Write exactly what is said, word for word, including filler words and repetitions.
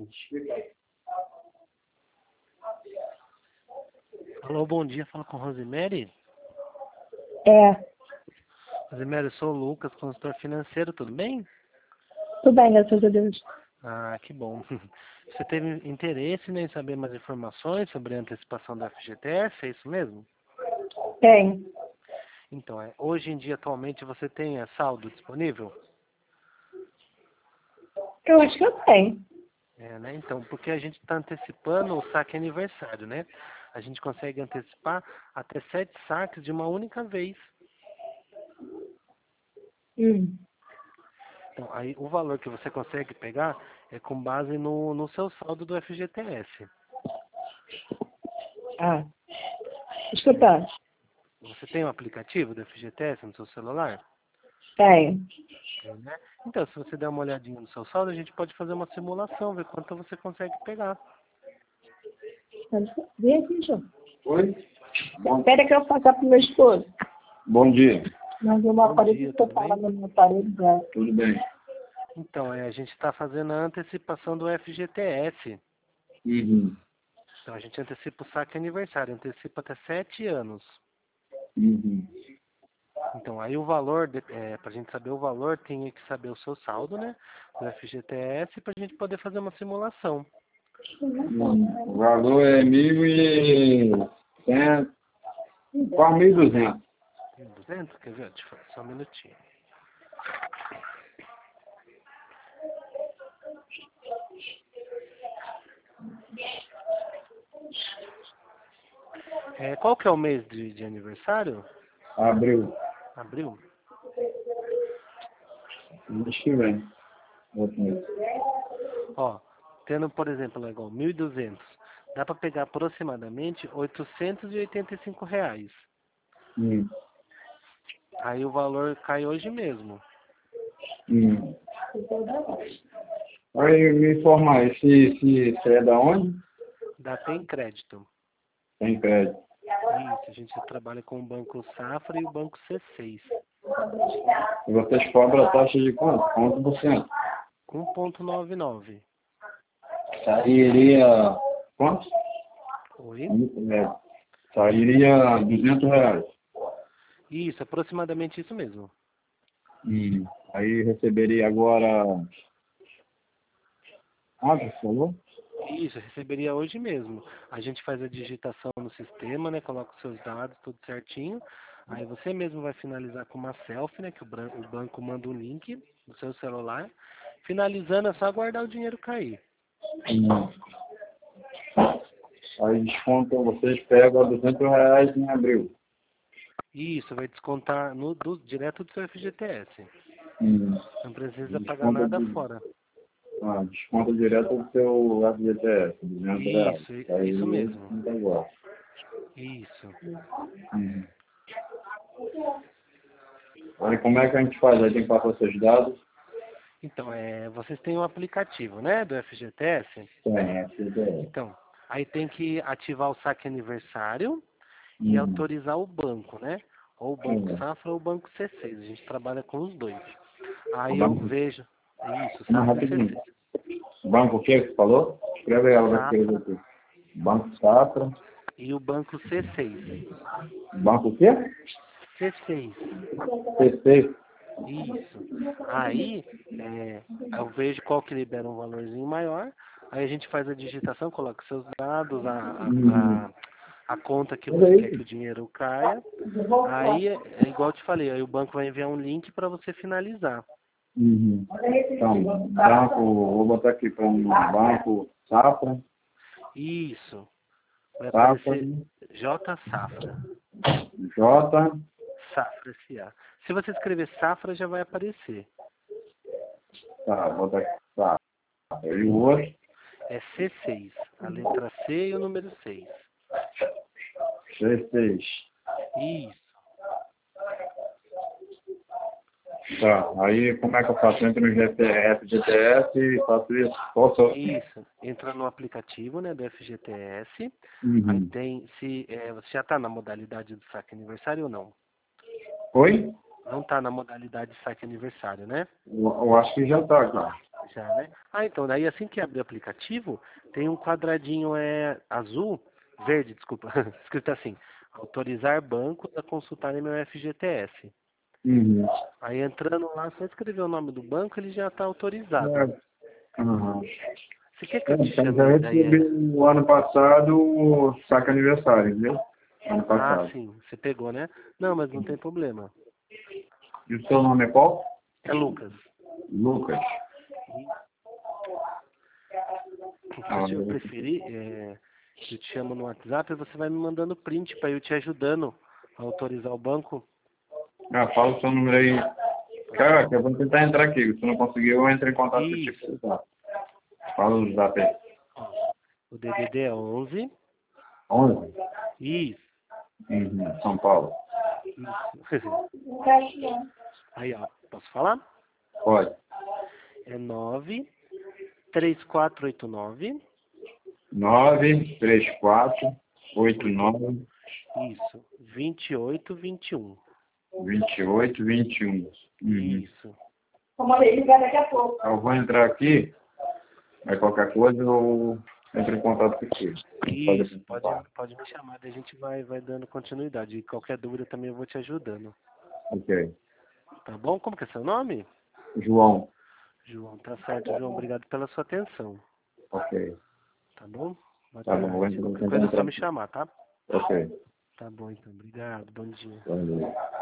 Alô, bom dia, fala com a Rosemary. É, Rosemary, eu sou o Lucas, consultor financeiro, tudo bem? tudo bem, graças a Deus. Ah, que bom. Você teve interesse, né, em saber mais informações sobre a antecipação da F G T S, é isso mesmo? Tem. Então, é, hoje em dia, atualmente, você tem é, saldo disponível? Eu acho que eu tenho. É, né? Então, porque a gente está antecipando o saque aniversário, né? A gente consegue antecipar até sete saques de uma única vez. Hum. Então, aí o valor que você consegue pegar é com base no, no seu saldo do F G T S. Ah, escuta, Você tem um aplicativo do F G T S no seu celular? tem. Tem, né? Então, se você der uma olhadinha no seu saldo, a gente pode fazer uma simulação, ver quanto você consegue pegar. Vem aqui, João. Oi? Bom, Espera que eu faça pro meu esposo. bom dia. Mas o meu Bom aparelho dia, que eu tudo falo bem? no meu aparelho já. Tudo bem? Então, é, a gente está fazendo a antecipação do F G T S. Uhum. Então, a gente antecipa o saque aniversário, antecipa até sete anos. Uhum. Então, aí o valor, é, para a gente saber o valor, tem que saber o seu saldo, né? Do F G T S, para a gente poder fazer uma simulação. Uhum. O valor é mil e cem, quase mil e duzentos. mil e duzentos? Quer ver? Deixa eu fazer só um minutinho. É, qual que é o mês de, de aniversário? Abril. Abril? Mês que vem. Outro mês. Ó, tendo, por exemplo, lá igual mil e duzentos, dá para pegar aproximadamente oitocentos e oitenta e cinco reais. Hum. Aí o valor cai hoje mesmo. Hum. Aí me informar, esse, esse, esse é da onde? Dá tem crédito. Tem crédito. Isso, a gente trabalha com o Banco Safra e o Banco C seis. E vocês cobram a taxa de quanto? Quanto por cento? com um vírgula noventa e nove. Sairia quanto? Oi? É, sairia duzentos reais. Isso, aproximadamente isso mesmo. Hum. Aí receberia agora. Ah, você falou? Isso, receberia hoje mesmo. A gente faz a digitação no sistema, né? Coloca os seus dados, tudo certinho. Aí você mesmo vai finalizar com uma selfie, né? Que o, bran- o banco manda um link no seu celular. Finalizando, é só aguardar o dinheiro cair. Hum. Aí descontam, vocês pegam duzentos reais em abril. Isso, vai descontar no, do, direto do seu F G T S. Hum. Não precisa pagar Desconta, nada de, fora. ah, desconta direto do seu F G T S, duzentos reais. Isso, i- Aí isso mesmo. desconta agora. Isso. Hum. Aí como é que a gente faz? Aí tem que passar seus dados? Então, é, vocês têm um aplicativo, né? Do F G T S. Tem, F G T S. Então, aí tem que ativar o saque aniversário e Hum. autorizar o banco, né? Ou o Banco Hum. Safra ou o Banco C seis. A gente trabalha com os dois. Aí eu Banco, vejo. Isso, não, Safra e rapidinho. C seis. Banco o que você falou? Escreve aí, ela vai escrever Safra aqui. Banco Safra. e o Banco C seis. Banco o quê? C seis. C seis. Isso. Aí é, eu vejo qual que libera um valorzinho maior. Aí a gente faz a digitação, coloca seus dados, a, a, Uhum. a, a conta que Olha você quer aí. que o dinheiro caia. Aí é, é igual eu te falei, aí o banco vai enviar um link para você finalizar. Uhum. Então, banco, vou botar aqui para um banco Safra, Isso. Vai Safra, aparecer J Safra. J, Safra S A. Se você escrever Safra, já vai aparecer. tá, vou botar aqui, Safra. E o outro, É C seis. A letra C e o número seis. C seis. Isso. Tá, aí como é que eu faço? Entro no G P S, G T S e faço isso? Posso? Isso. Entra no aplicativo, né, do F G T S. Aí Uhum. tem, se é, você já está na modalidade do saque aniversário ou não? Oi? Não está na modalidade de saque aniversário, né? Eu, eu acho que já tá, cara. Já, né? Ah, então, daí assim que abrir o aplicativo, tem um quadradinho é, azul, verde, desculpa, escrito assim, autorizar bancos a consultarem meu F G T S. Uhum. Aí entrando lá, só escrever o nome do banco, ele já está autorizado. É. Uhum. Você quer que É, eu te então chame já daí? recebi É... o ano passado o saque aniversário, viu? Ano Ah, passado. sim, você pegou, né? Não, mas não tem problema. E o seu nome é qual? É Lucas. Lucas. Ah, Se eu eu- preferir, é, eu te chamo no WhatsApp e você vai me mandando print para eu te ajudando a autorizar o banco. ah, fala o seu número aí. Cara, eu vou tentar entrar aqui. Se não conseguir, eu entro em contato contigo. Isso. Tá. Fala o zap aí. O D D D é onze. onze? Isso. Uhum. São Paulo. Isso. Aí, ó, posso falar? Pode. É nove três quatro oito nove. nove três quatro oito nove Isso. vinte e oito vinte e um. vinte e oito vinte e um. Uhum. Isso. Ele vai daqui a pouco. Eu vou entrar aqui. Aí qualquer coisa eu entro em contato contigo. Isso. Pode, pode me chamar, daí a gente vai, vai dando continuidade. E qualquer dúvida também eu vou te ajudando. Ok. Tá bom? Como que é seu nome? João. João, tá certo, João. Obrigado pela sua atenção. Ok. Tá bom? Boa Tá bom, vou tarde. entrar Qualquer em coisa é só contato. me chamar, tá? Ok. Tá bom, então. Obrigado. Bom dia. Bom dia.